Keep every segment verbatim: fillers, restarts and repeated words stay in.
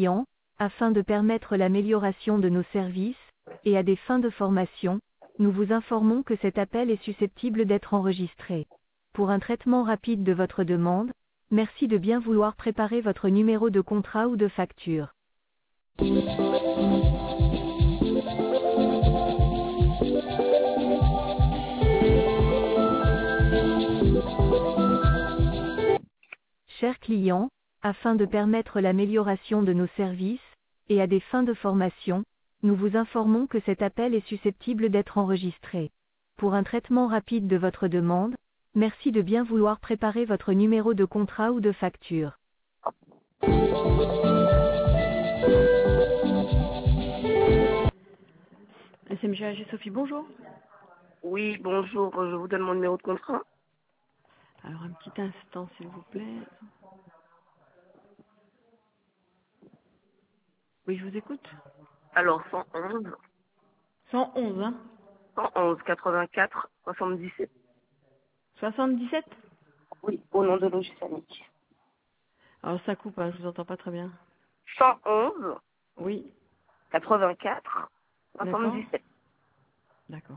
client, afin de permettre l'amélioration de nos services, et à des fins de formation, nous vous informons que cet appel est susceptible d'être enregistré. Pour un traitement rapide de votre demande, merci de bien vouloir préparer votre numéro de contrat ou de facture. Chers clients, afin de permettre l'amélioration de nos services, et à des fins de formation, nous vous informons que cet appel est susceptible d'être enregistré. Pour un traitement rapide de votre demande, merci de bien vouloir préparer votre numéro de contrat ou de facture. S M G A G Sophie, bonjour. Oui, bonjour, je vous donne mon numéro de contrat. Alors un petit instant s'il vous plaît. Oui, je vous écoute. Alors, cent onze, cent onze, hein cent onze, quatre-vingt-quatre, soixante-dix-sept. soixante-dix-sept. Oui, au nom de Logisanic. Alors ça coupe, hein, je vous entends pas très bien. cent onze, Oui, quatre-vingt-quatre, d'accord. soixante-dix-sept. D'accord.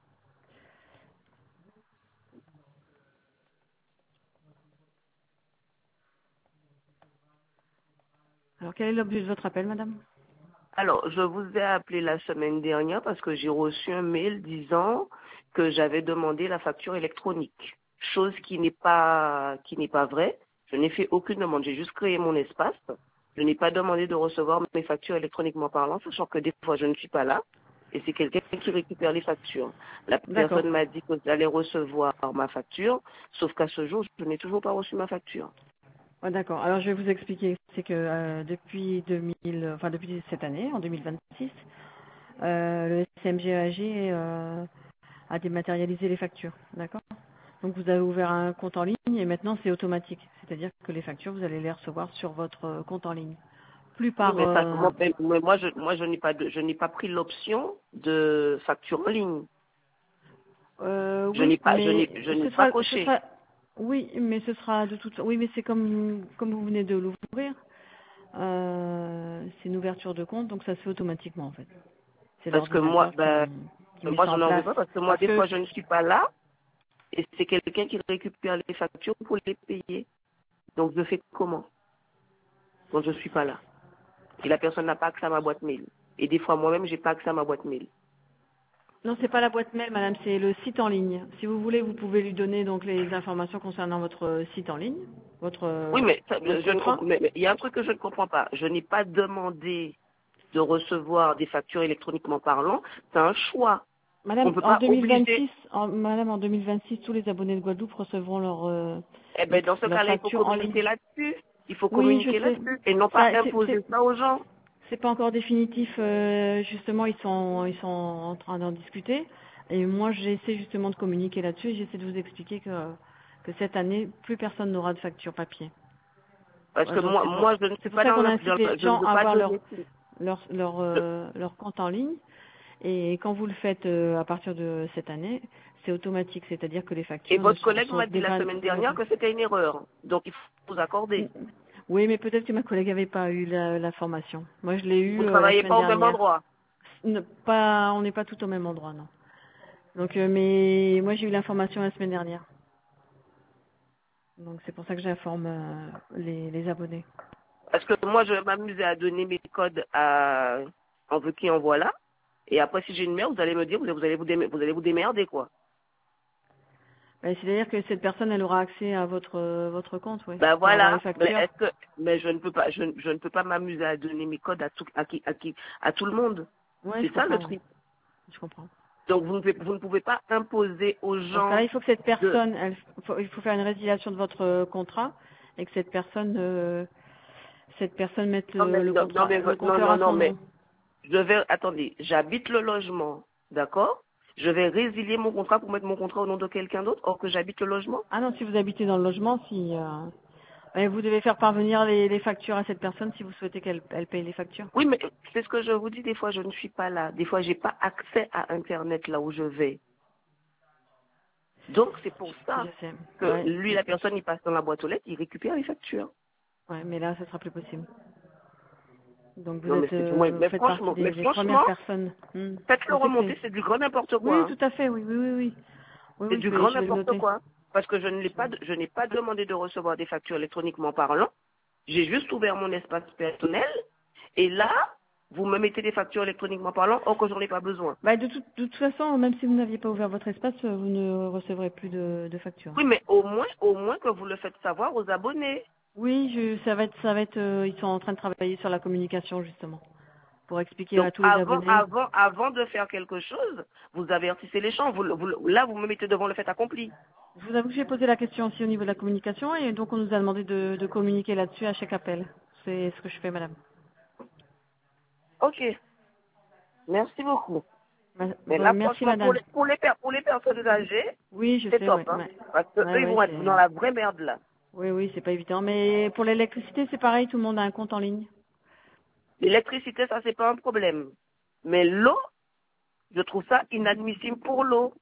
Alors quel est l'objet de votre appel, madame? Alors, je vous ai appelé la semaine dernière parce que j'ai reçu un mail disant que j'avais demandé la facture électronique. Chose qui n'est pas, qui n'est pas vraie. Je n'ai fait aucune demande. J'ai juste créé mon espace. Je n'ai pas demandé de recevoir mes factures électroniquement parlant, sachant que des fois je ne suis pas là. Et c'est quelqu'un qui récupère les factures. La D'accord. personne m'a dit que j'allais recevoir ma facture, sauf qu'à ce jour, je n'ai toujours pas reçu ma facture. Ouais, d'accord. Alors je vais vous expliquer. C'est que euh, depuis deux mille, enfin depuis cette année, en deux mille vingt-six, euh, le S M G A G euh, a dématérialisé les factures. D'accord. Donc vous avez ouvert un compte en ligne et maintenant c'est automatique. C'est-à-dire que les factures, vous allez les recevoir sur votre euh, compte en ligne. Plus Oui, par... mais, ça, euh, moi, mais mais moi, je, moi, je n'ai pas, de, je n'ai pas pris l'option de facture en ligne. euh, Je n'ai oui, pas, je n'ai, mais je n'ai ce pas sera, ce coché. sera... Oui, mais ce sera de toute... Oui, mais c'est comme, comme vous venez de l'ouvrir. Euh, c'est une ouverture de compte, donc ça se fait automatiquement en fait. C'est Parce que moi, l'ordinateur qui, ben, qui met moi, ça je en n'en veux place. pas parce que moi, Parce des que fois, je ne suis pas là et c'est quelqu'un qui récupère les factures pour les payer. Donc, je fais comment quand je suis pas là? Et la personne n'a pas accès à ma boîte mail. Et des fois, moi-même, j'ai pas accès à ma boîte mail. non, c'est pas la boîte mail, madame, c'est le site en ligne. Si vous voulez, vous pouvez lui donner donc les informations concernant votre euh, site en ligne, votre Oui, euh, mais ça, votre je, je ne contrat. comprends, mais mais il y a un truc que je ne comprends pas. Je n'ai pas demandé de recevoir des factures électroniquement parlant. C'est un choix. On Madame, ne peut en pas obliger. deux mille vingt-six, en, madame, en deux mille vingt-six, tous les abonnés de Guadeloupe recevront leur euh, Eh leur, ben, dans ce leur cas-là, il faut facture en ligne. communiquer là-dessus. Il faut Oui, je communiquer sais. là-dessus et non pas Ça, c'est imposer c'est- ça aux gens. c'est pas encore définitif. euh, justement, ils sont ils sont en train d'en discuter. Et moi, j'essaie justement de communiquer là-dessus. Et j'essaie de vous expliquer que que cette année, plus personne n'aura de facture papier. Parce Ouais, que donc moi, c'est pour moi, je ne c'est suis pour pas ça dans qu'on le, incite les dans- je ne gens veux à pas avoir leur donner. leur leur je- euh, leur compte en ligne. Et quand vous le faites euh, à partir de cette année, c'est automatique, c'est-à-dire que les Et factures ne votre sont, collègue sont m'a dit la déma- semaine démat- dernière que c'était une erreur. Donc, il faut vous accorder. Oui, mais peut-être que ma collègue n'avait pas eu la, la formation. Moi, je l'ai Vous eu ne euh, la travaillez semaine pas au même dernière. endroit. Ne- pas, on n'est pas tout au même endroit, non. Donc, euh, mais moi, j'ai eu l'information la semaine dernière. Donc, c'est pour ça que j'informe euh, les, les abonnés. Parce que moi, je vais m'amuser à donner mes codes à en veut qui en voilà. Et après, si j'ai une merde, vous allez me dire, vous vous allez vous, démer- vous allez vous démerder, quoi. Ben, c'est-à-dire que cette personne, elle aura accès à votre euh, votre compte, oui, Ben pour avoir les voilà. Mais factures. est-ce que, mais je ne peux pas, je, ne- je ne peux pas m'amuser à donner mes codes à tout, à qui, à qui, à tout le monde. Oui, je C'est ça le comprends, oui. truc. Je comprends. Donc vous ne pouvez, vous ne pouvez pas imposer aux Dans ce cas-là, gens il faut que cette de. personne, elle, faut- il faut faire une résiliation de votre euh, contrat et que cette personne, euh, cette personne mette Non le, mais le non, non contrat, mais le non compteur non à non son mais nom. je vais attendez. J'habite le logement, d'accord? Je vais résilier mon contrat pour mettre mon contrat au nom de quelqu'un d'autre, or que j'habite le logement. Ah non, si vous habitez dans le logement, si euh, et vous devez faire parvenir les, les factures à cette personne si vous souhaitez qu'elle elle paye les factures. Oui, mais c'est ce que je vous dis. Des fois, je ne suis pas là. Des fois, j'ai pas accès à Internet là où je vais. Donc, c'est pour Je ça sais. que Ouais, lui, la personne, il passe dans la boîte aux lettres, il récupère les factures. ouais, mais là, ça sera plus possible. Donc vous Non, mais êtes, c'est du euh, moins. vous Mais faites partie franchement, des, mais des franchement, premières personnes. Hmm. faites-le Je sais que remonter, c'est... c'est du grand n'importe Oui, quoi. Hein. tout à fait, oui, oui, oui, oui. Oui, C'est oui, du je vais, grand je vais le n'importe noter. quoi. Parce que je ne l'ai pas, je n'ai pas demandé de recevoir des factures électroniquement parlant. J'ai juste ouvert mon espace personnel. Et là, vous me mettez des factures électroniquement parlant, or que j'en ai pas besoin. Bah, de, toute, de toute façon, même si vous n'aviez pas ouvert votre espace, euh, vous ne recevrez plus de, de facture. Oui, mais au moins, au moins que vous le faites savoir aux abonnés. Oui, je, ça va être, ça va être, euh, ils sont en train de travailler sur la communication justement, pour expliquer à Donc tous les avant, abonnés. avant, avant de faire quelque chose, vous avertissez les gens. Vous, vous- là, vous me mettez devant le fait accompli. Je vous avoue que j'ai posé la question aussi au niveau de la communication et donc on nous a demandé de, de communiquer là-dessus à chaque appel. C'est ce que je fais, madame. Ok, merci beaucoup. Ma- Mais bon, là, merci, franchement, pour madame. les, pour les, per- pour les personnes âgées, Oui, je c'est sais, top, ouais, hein. ouais, Parce que ouais, eux, ils ouais, vont être dans c'est, la vraie merde là. oui, oui, c'est pas évident. Mais pour l'électricité, c'est pareil, tout le monde a un compte en ligne. L'électricité, ça, c'est pas un problème. Mais l'eau, je trouve ça inadmissible pour l'eau.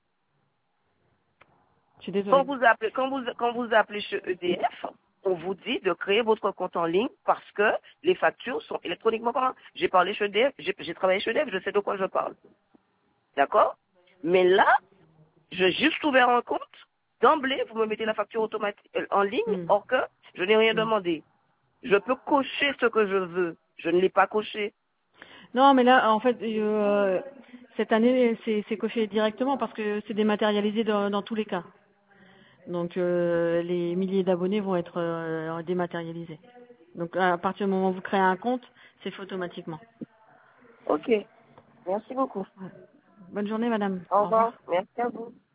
Je suis Quand désolée. vous appelez, quand vous, quand vous appelez chez E D F, on vous dit de créer votre compte en ligne parce que les factures sont électroniquement parlant. J'ai parlé chez E D F, j'ai j'ai travaillé chez E D F, je sais de quoi je parle. D'accord? Mais là, j'ai juste ouvert un compte. D'emblée, vous me mettez la facture automatique euh, en ligne, Hmm, or que je n'ai rien hmm. demandé. Je peux cocher ce que je veux. Je ne l'ai pas coché. Non, mais là, en fait, euh, cette année, c'est c'est coché directement parce que c'est dématérialisé dans, dans tous les cas. Donc, euh, les milliers d'abonnés vont être euh, dématérialisés. Donc, à partir du moment où vous créez un compte, c'est fait automatiquement. Ok. Merci beaucoup. Ouais. Bonne journée, madame. Au Au revoir. revoir. Merci à vous.